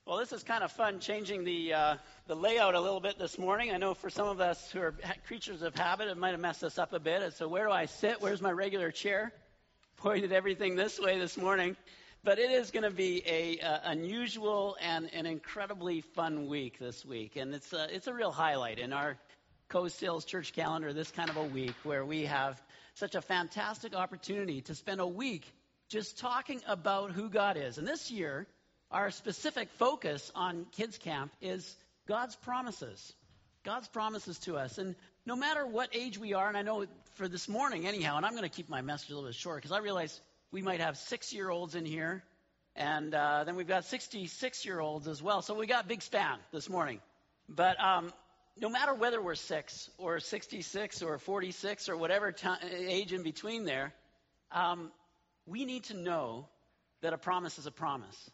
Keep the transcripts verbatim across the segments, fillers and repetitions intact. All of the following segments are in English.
Well, this is kind of fun, changing the uh, the layout a little bit this morning. I know for some of us who are ha- creatures of habit, it might have messed us up a bit. And so where do I sit? Where's my regular chair? Pointed everything this way this morning. But it is going to be a uh, unusual and an incredibly fun week this week. And it's a, it's a real highlight in our Coast Hills Church calendar, this kind of a week where we have such a fantastic opportunity to spend a week just talking about who God is. And this year, our specific focus on Kids Camp is God's promises. God's promises to us. And no matter what age we are, and I know for this morning anyhow, and I'm going to keep my message a little bit short because I realize we might have six-year-olds in here, and uh, then we've got sixty-six-year-olds as well. So we got a big span this morning. But um, no matter whether we're six or sixty-six or forty-six or whatever t- age in between there, um, we need to know that a promise is a promise.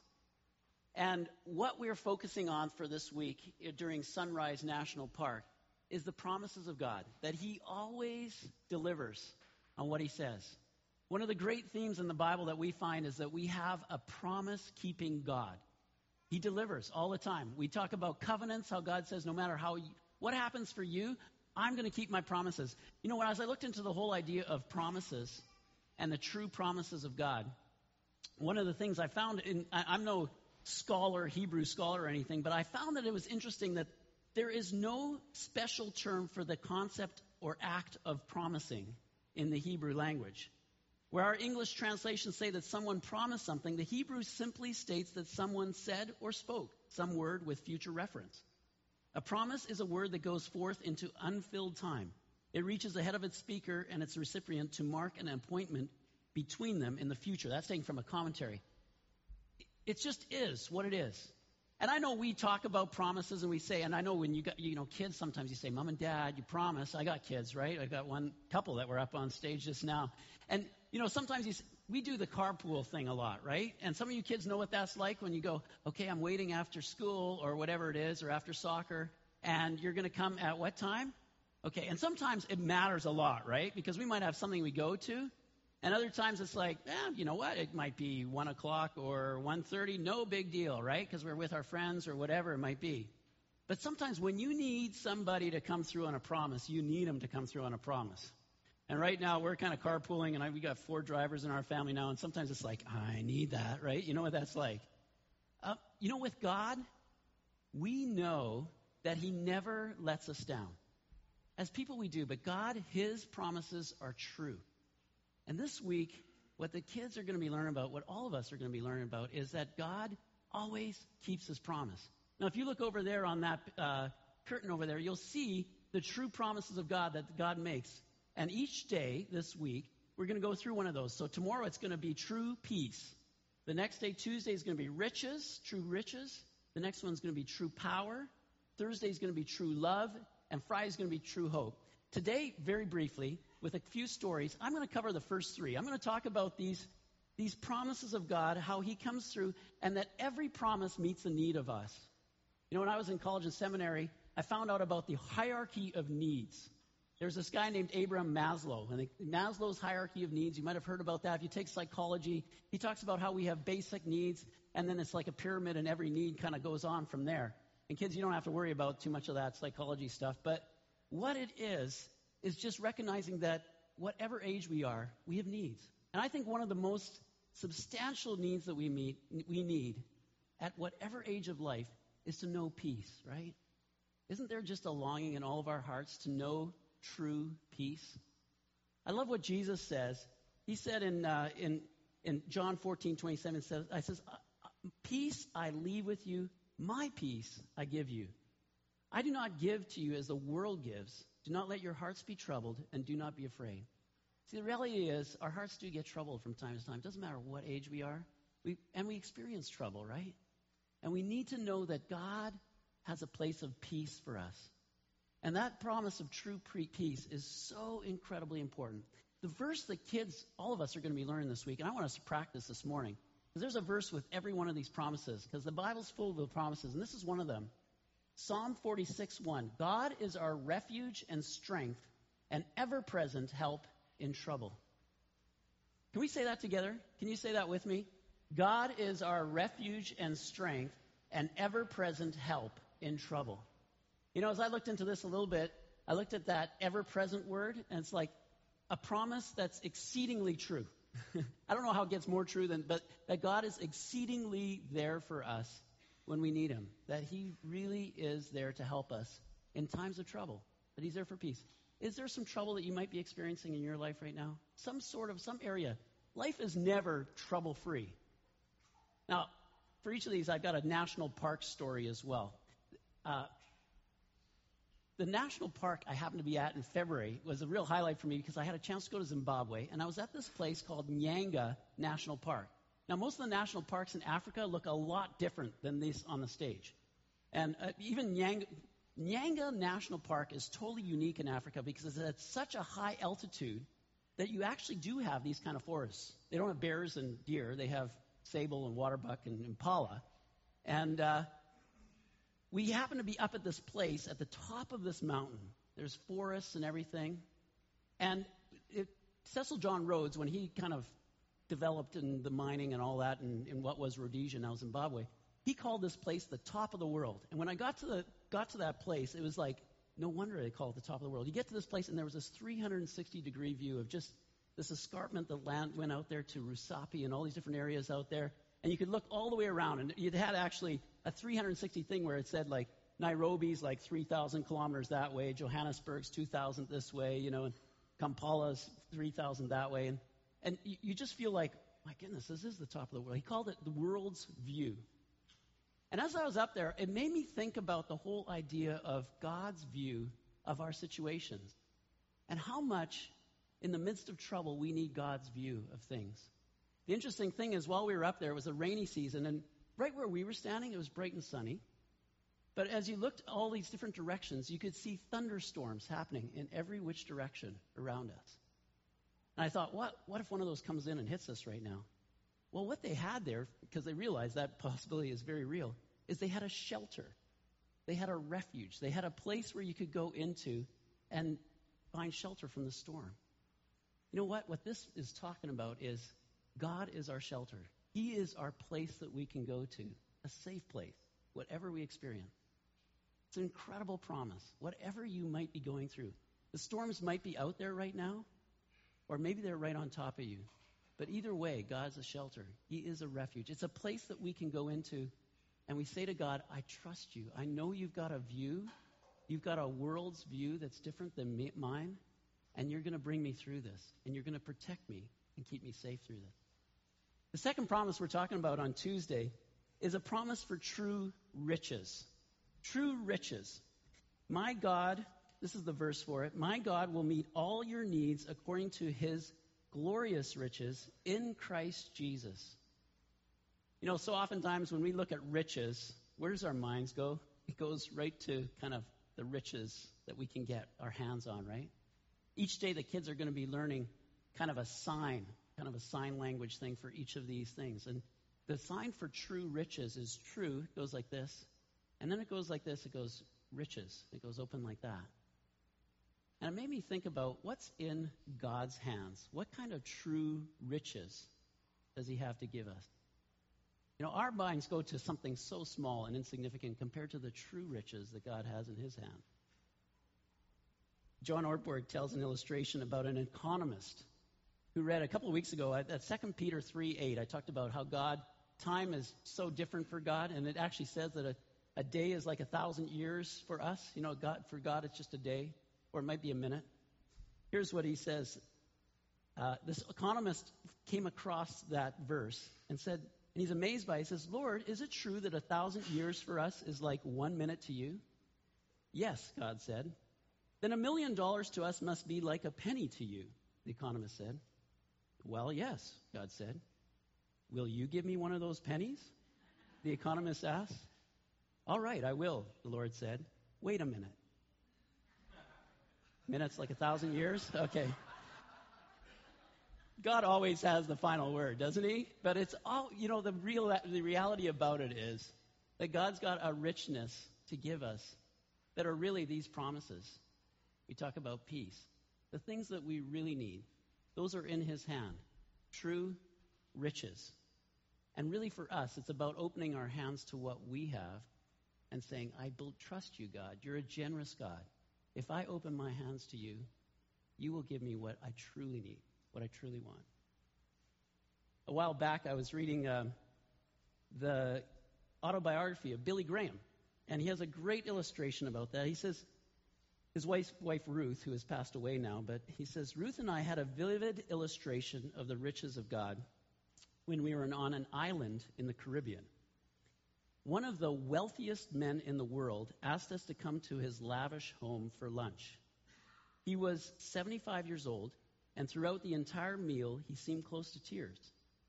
And what we're focusing on for this week during Sunrise National Park is the promises of God, that He always delivers on what He says. One of the great themes in the Bible that we find is that we have a promise-keeping God. He delivers all the time. We talk about covenants, how God says no matter how you, what happens for you, I'm going to keep my promises. You know, when as I looked into the whole idea of promises and the true promises of God, one of the things I found, in, I, I'm no scholar, Hebrew scholar or anything, but I found that it was interesting that there is no special term for the concept or act of promising in the Hebrew language. Where our English translations say that someone promised something, the Hebrew simply states that someone said or spoke some word with future reference. A promise is a word that goes forth into unfilled time. It reaches ahead of its speaker and its recipient to mark an appointment between them in the future. That's taken from a commentary. It just is what it is. And I know we talk about promises and we say, and I know when you got, you know, kids, sometimes you say, Mom and Dad, you promise. I got kids, right? I got one couple that were up on stage just now. And, you know, sometimes you, we do the carpool thing a lot, right? And some of you kids know what that's like when you go, okay, I'm waiting after school or whatever it is, or after soccer, and you're going to come at what time? Okay, and sometimes it matters a lot, right? Because we might have something we go to. And other times it's like, eh, you know what, it might be one o'clock or one thirty, no big deal, right? Because we're with our friends or whatever it might be. But sometimes when you need somebody to come through on a promise, you need them to come through on a promise. And right now we're kind of carpooling, and I, we got four drivers in our family now, and sometimes it's like, I need that, right? You know what that's like. Uh, you know, with God, we know that He never lets us down. As people we do, but God, His promises are true. And this week, what the kids are going to be learning about, what all of us are going to be learning about, is that God always keeps His promise. Now, if you look over there on that uh, curtain over there, you'll see the true promises of God that God makes. And each day this week, we're going to go through one of those. So tomorrow it's going to be true peace. The next day, Tuesday, is going to be riches, true riches. The next one's going to be true power. Thursday is going to be true love. And Friday is going to be true hope. Today, very briefly, with a few stories, I'm going to cover the first three. I'm going to talk about these, these promises of God, how He comes through, and that every promise meets the need of us. You know, when I was in college and seminary, I found out about the hierarchy of needs. There's this guy named Abraham Maslow, and the, Maslow's hierarchy of needs, you might have heard about that. If you take psychology, he talks about how we have basic needs, and then it's like a pyramid, and every need kind of goes on from there. And kids, you don't have to worry about too much of that psychology stuff, but what it is, is just recognizing that whatever age we are, we have needs. And I think one of the most substantial needs that we meet, we need at whatever age of life is to know peace, right? Isn't there just a longing in all of our hearts to know true peace? I love what Jesus says. He said in uh, in in John fourteen twenty-seven, says, I says, peace I leave with you, my peace I give you. I do not give to you as the world gives. Do not let your hearts be troubled, and do not be afraid. See, the reality is, our hearts do get troubled from time to time. It doesn't matter what age we are. We, and we experience trouble, right? And we need to know that God has a place of peace for us. And that promise of true peace is so incredibly important. The verse that kids, all of us are going to be learning this week, and I want us to practice this morning, because there's a verse with every one of these promises, because the Bible's full of the promises, and this is one of them. Psalm forty-six one, God is our refuge and strength, an ever-present help in trouble. Can we say that together? Can you say that with me? God is our refuge and strength, an ever-present help in trouble. You know, as I looked into this a little bit, I looked at that ever-present word, and it's like a promise that's exceedingly true. I don't know how it gets more true than, but that God is exceedingly there for us when we need Him. That He really is there to help us in times of trouble. That He's there for peace. Is there some trouble that you might be experiencing in your life right now? Some sort of, some area. Life is never trouble-free. Now, for each of these, I've got a national park story as well. Uh, the national park I happened to be at in February was a real highlight for me because I had a chance to go to Zimbabwe, and I was at this place called Nyanga National Park. Now, most of the national parks in Africa look a lot different than this on the stage. And uh, even Nyanga, Nyanga National Park is totally unique in Africa because it's at such a high altitude that you actually do have these kind of forests. They don't have bears and deer. They have sable and waterbuck and impala. And uh, we happen to be up at this place at the top of this mountain. There's forests and everything. And it, Cecil John Rhodes, when he kind of developed in the mining and all that in, in what was Rhodesia, now Zimbabwe, he called this place the top of the world. And when I got to the got to that place, it was like, no wonder they call it the top of the world. You get to this place, and there was this three hundred sixty degree view of just this escarpment that land went out there to Rusapi and all these different areas out there. And you could look all the way around, and you had actually a three hundred sixty thing where it said, like, Nairobi's like three thousand kilometers that way, Johannesburg's two thousand this way, you know, and Kampala's three thousand that way. And, and you, you just feel like, my goodness, this is the top of the world. He called it the world's view. And as I was up there, it made me think about the whole idea of God's view of our situations and how much in the midst of trouble we need God's view of things. The interesting thing is, while we were up there, it was a rainy season, and right where we were standing, it was bright and sunny. But as you looked all these different directions, you could see thunderstorms happening in every which direction around us. And I thought, what, what if one of those comes in and hits us right now? Well, what they had there, because they realized that possibility is very real, is they had a shelter. They had a refuge. They had a place where you could go into and find shelter from the storm. You know what? What this is talking about is God is our shelter. He is our place that we can go to, a safe place, whatever we experience. It's an incredible promise. Whatever you might be going through. The storms might be out there right now, or maybe they're right on top of you. But either way, God's a shelter. He is a refuge. It's a place that we can go into, and we say to God, I trust you. I know you've got a view. You've got a world's view that's different than me, mine, and you're going to bring me through this, and you're going to protect me and keep me safe through this. The second promise we're talking about on Tuesday is a promise for true riches. True riches. My God, this is the verse for it, my God will meet all your needs according to His glorious riches in Christ Jesus. You know, so oftentimes when we look at riches, where does our minds go? It goes right to kind of the riches that we can get our hands on, right? Each day the kids are going to be learning kind of a sign, kind of a sign language thing for each of these things. And the sign for true riches is true. It goes like this. And then it goes like this. It goes riches. It goes open like that. And it made me think about what's in God's hands. What kind of true riches does He have to give us? You know, our minds go to something so small and insignificant compared to the true riches that God has in His hand. John Ortberg tells an illustration about an economist who read a couple of weeks ago at Second Peter three eight. I talked about how God, time is so different for God, and it actually says that a, a day is like a thousand years for us. You know, God, for God it's just a day. Or it might be a minute. Here's what he says. Uh, this economist came across that verse and said, and he's amazed by it. He says, Lord, is it true that a thousand years for us is like one minute to you? Yes, God said. Then a million dollars to us must be like a penny to you, the economist said. Well, yes, God said. Will you give me one of those pennies? The economist asked. All right, I will, the Lord said. Wait a minute. Minutes like a thousand years? Okay. God always has the final word, doesn't He? But it's all, you know, the real, the reality about it is that God's got a richness to give us that are really these promises. We talk about peace. The things that we really need, those are in His hand. True riches. And really for us, it's about opening our hands to what we have and saying, I trust you, God. You're a generous God. If I open my hands to you, you will give me what I truly need, what I truly want. A while back, I was reading um, the autobiography of Billy Graham, and he has a great illustration about that. He says, his wife, wife Ruth, who has passed away now, but he says, Ruth and I had a vivid illustration of the riches of God when we were on an island in the Caribbean. One of the wealthiest men in the world asked us to come to his lavish home for lunch. He was seventy-five years old, and throughout the entire meal, he seemed close to tears.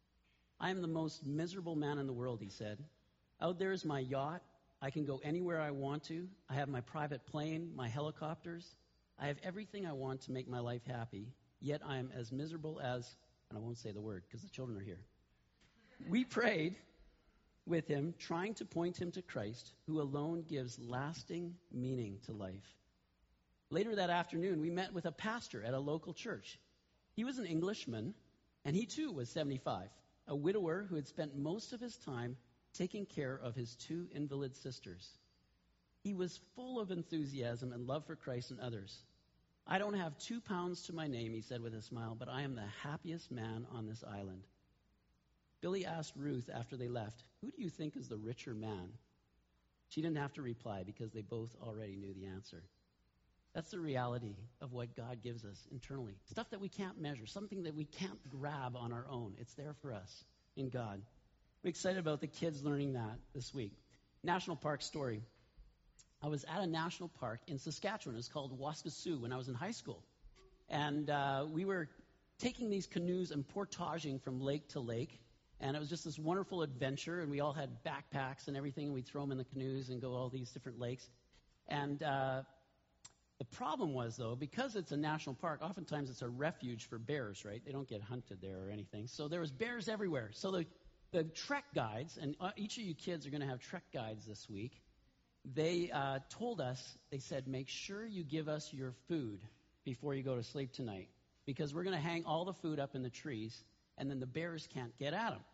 I am the most miserable man in the world, he said. Out there is my yacht. I can go anywhere I want to. I have my private plane, my helicopters. I have everything I want to make my life happy, yet I am as miserable as, and I won't say the word because the children are here. We prayed with him, trying to point him to Christ, who alone gives lasting meaning to life. Later that afternoon, we met with a pastor at a local church. He was an Englishman, and he too was seventy-five, a widower who had spent most of his time taking care of his two invalid sisters. He was full of enthusiasm and love for Christ and others. I don't have two pounds to my name, he said with a smile, but I am the happiest man on this island. Billy asked Ruth after they left, who do you think is the richer man? She didn't have to reply because they both already knew the answer. That's the reality of what God gives us internally. Stuff that we can't measure, something that we can't grab on our own. It's there for us in God. I'm excited about the kids learning that this week. National park story. I was at a national park in Saskatchewan. It's called Waskesiu when I was in high school. And uh, we were taking these canoes and portaging from lake to lake. And it was just this wonderful adventure, and we all had backpacks and everything, and we'd throw them in the canoes and go all these different lakes. And uh, the problem was, though, because it's a national park, oftentimes it's a refuge for bears, right? They don't get hunted there or anything. So there was bears everywhere. So the, the trek guides, and uh, each of you kids are going to have trek guides this week, they uh, told us, they said, make sure you give us your food before you go to sleep tonight, because we're going to hang all the food up in the trees, and then the bears can't get at them.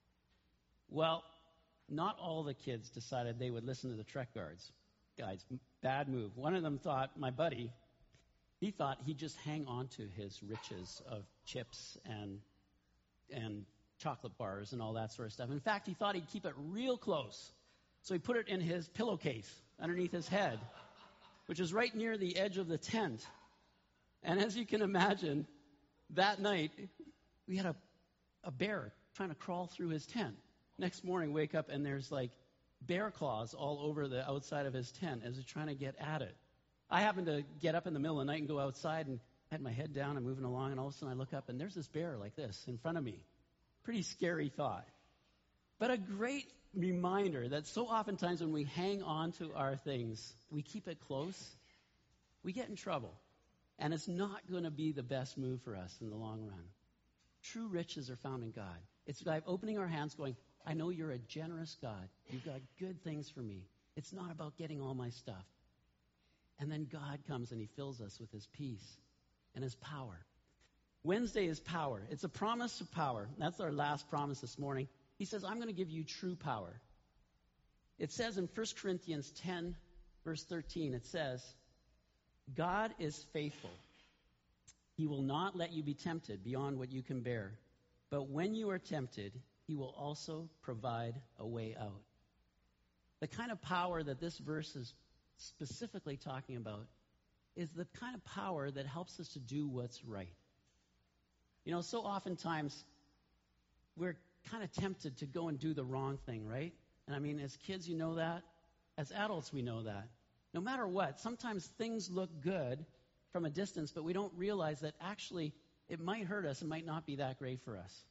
Well, not all the kids decided they would listen to the trek guards. Guys, bad move. One of them thought, my buddy, he thought he'd just hang on to his riches of chips and and chocolate bars and all that sort of stuff. In fact, he thought he'd keep it real close. So he put it in his pillowcase underneath his head, which is right near the edge of the tent. And as you can imagine, that night, we had a, a bear trying to crawl through his tent. Next morning, wake up, and there's like bear claws all over the outside of his tent as he's trying to get at it. I happened to get up in the middle of the night and go outside and had my head down and moving along, and all of a sudden I look up, and there's this bear like this in front of me. Pretty scary thought. But a great reminder that so oftentimes when we hang on to our things, we keep it close, we get in trouble. And it's not going to be the best move for us in the long run. True riches are found in God. It's by opening our hands going, I know you're a generous God. You've got good things for me. It's not about getting all my stuff. And then God comes and he fills us with his peace and his power. Wednesday is power. It's a promise of power. That's our last promise this morning. He says, I'm going to give you true power. It says in First Corinthians ten, verse thirteen, it says, God is faithful. He will not let you be tempted beyond what you can bear. But when you are tempted, he will also provide a way out. The kind of power that this verse is specifically talking about is the kind of power that helps us to do what's right. You know, so oftentimes we're kind of tempted to go and do the wrong thing, right? And I mean, as kids, you know that. As adults, we know that. No matter what, sometimes things look good from a distance, but we don't realize that actually it might hurt us. It might not be that great for us.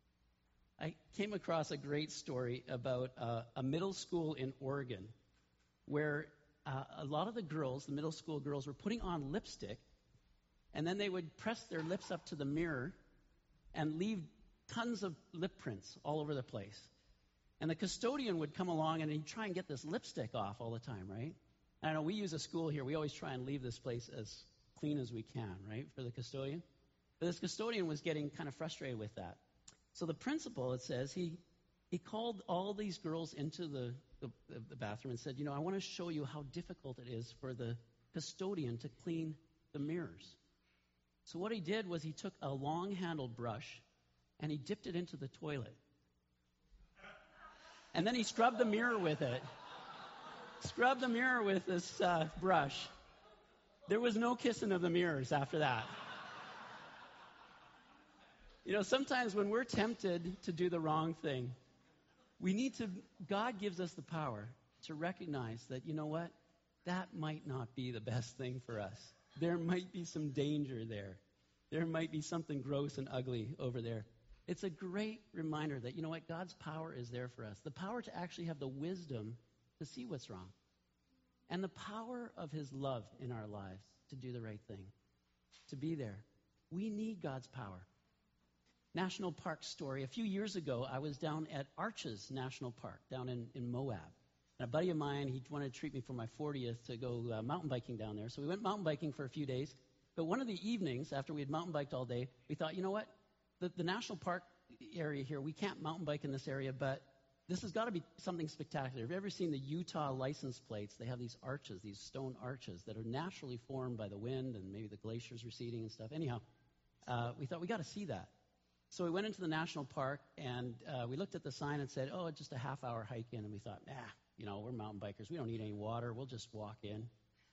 I came across a great story about uh, a middle school in Oregon where uh, a lot of the girls, the middle school girls, were putting on lipstick, and then they would press their lips up to the mirror and leave tons of lip prints all over the place. And the custodian would come along and he'd try and get this lipstick off all the time, right? I know we use a school here. We always try and leave this place as clean as we can, right, for the custodian. But this custodian was getting kind of frustrated with that. So the principal, it says, he he called all these girls into the, the, the bathroom and said, you know, I want to show you how difficult it is for the custodian to clean the mirrors. So what he did was he took a long-handled brush and he dipped it into the toilet. And then he scrubbed the mirror with it. Scrubbed the mirror with this uh, brush. There was no kissing of the mirrors after that. You know, sometimes when we're tempted to do the wrong thing, we need to, God gives us the power to recognize that, you know what, that might not be the best thing for us. There might be some danger there. There might be something gross and ugly over there. It's a great reminder that, you know what, God's power is there for us. The power to actually have the wisdom to see what's wrong. And the power of His love in our lives to do the right thing, to be there. We need God's power. National Park story. A few years ago, I was down at Arches National Park, down in, in Moab. And a buddy of mine, he wanted to treat me for my fortieth to go uh, mountain biking down there. So we went mountain biking for a few days. But one of the evenings, after we had mountain biked all day, we thought, you know what? The, the national park area here, we can't mountain bike in this area, but this has got to be something spectacular. Have you ever seen the Utah license plates? They have these arches, these stone arches that are naturally formed by the wind and maybe the glaciers receding and stuff. Anyhow, uh, we thought we got to see that. So we went into the national park, and uh, we looked at the sign and said, oh, it's just a half-hour hike in. And we thought, nah, you know, we're mountain bikers. We don't need any water. We'll just walk in.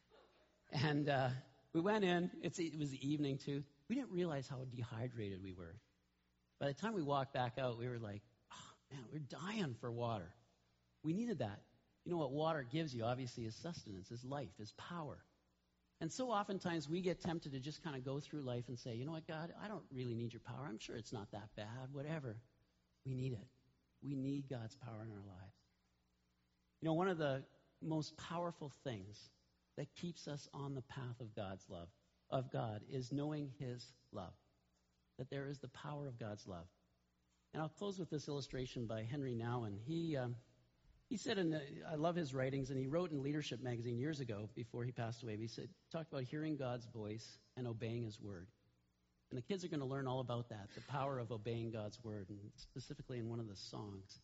And uh, we went in. It's, it was the evening, too. We didn't realize how dehydrated we were. By the time we walked back out, we were like, oh, man, we're dying for water. We needed that. You know what water gives you, obviously, is sustenance, is life, is power. And so oftentimes we get tempted to just kind of go through life and say, you know what, God, I don't really need your power. I'm sure it's not that bad, whatever. We need it. We need God's power in our lives. You know, one of the most powerful things that keeps us on the path of God's love, of God, is knowing His love, that there is the power of God's love. And I'll close with this illustration by Henry Nouwen. He... Um, He said, in the, I love his writings, and he wrote in Leadership magazine years ago, before he passed away, he said, talked about hearing God's voice and obeying His word. And the kids are going to learn all about that, the power of obeying God's word, and specifically in one of the songs.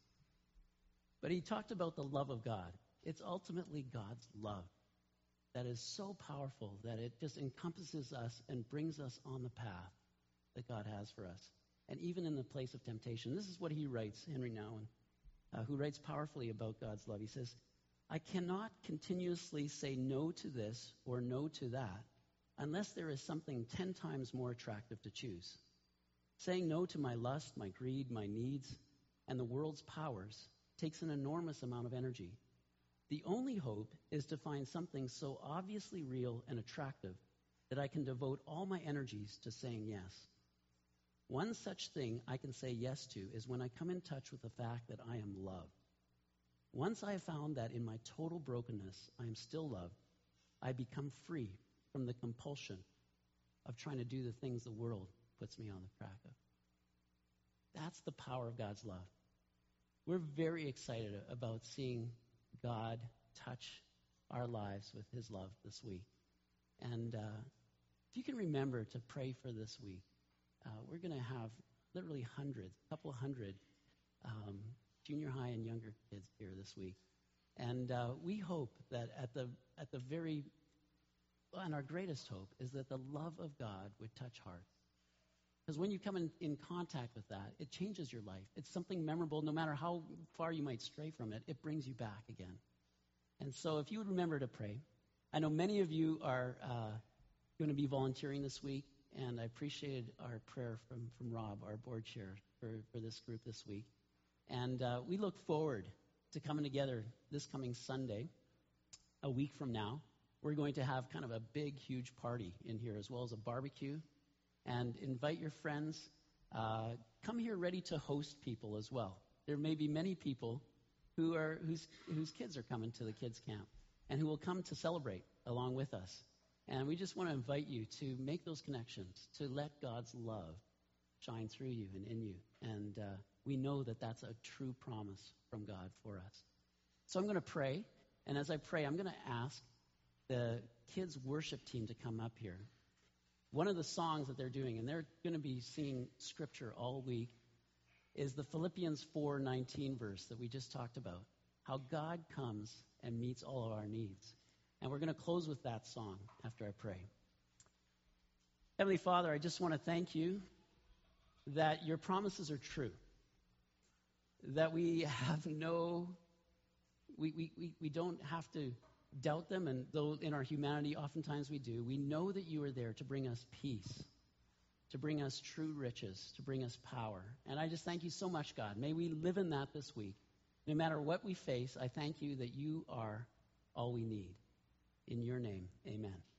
But he talked about the love of God. It's ultimately God's love that is so powerful that it just encompasses us and brings us on the path that God has for us. And even in the place of temptation. This is what he writes, Henry Nouwen. Uh, who writes powerfully about God's love. He says, I cannot continuously say no to this or no to that unless there is something ten times more attractive to choose. Saying no to my lust, my greed, my needs, and the world's powers takes an enormous amount of energy. The only hope is to find something so obviously real and attractive that I can devote all my energies to saying yes. One such thing I can say yes to is when I come in touch with the fact that I am loved. Once I have found that in my total brokenness I am still loved, I become free from the compulsion of trying to do the things the world puts me on the track of. That's the power of God's love. We're very excited about seeing God touch our lives with His love this week. And uh, if you can remember to pray for this week, Uh, we're going to have literally hundreds, a couple hundred um, junior high and younger kids here this week. And uh, we hope that at the at the very, well, and our greatest hope is that the love of God would touch hearts. Because when you come in, in contact with that, it changes your life. It's something memorable. No matter how far you might stray from it, it brings you back again. And so if you would remember to pray. I know many of you are uh, going to be volunteering this week. And I appreciated our prayer from, from Rob, our board chair, for, for this group this week. And uh, we look forward to coming together this coming Sunday, a week from now. We're going to have kind of a big, huge party in here, as well as a barbecue. And invite your friends. Uh, come here ready to host people as well. There may be many people who are whose whose kids are coming to the kids' camp and who will come to celebrate along with us. And we just want to invite you to make those connections, to let God's love shine through you and in you. And uh, we know that that's a true promise from God for us. So I'm going to pray. And as I pray, I'm going to ask the kids' worship team to come up here. One of the songs that they're doing, and they're going to be singing scripture all week, is the Philippians four nineteen verse that we just talked about. How God comes and meets all of our needs. And we're going to close with that song after I pray. Heavenly Father, I just want to thank you that your promises are true. That we have no, we, we, we, we don't have to doubt them, and though in our humanity oftentimes we do, we know that you are there to bring us peace, to bring us true riches, to bring us power. And I just thank you so much, God. May we live in that this week. No matter what we face, I thank you that you are all we need. In your name, amen.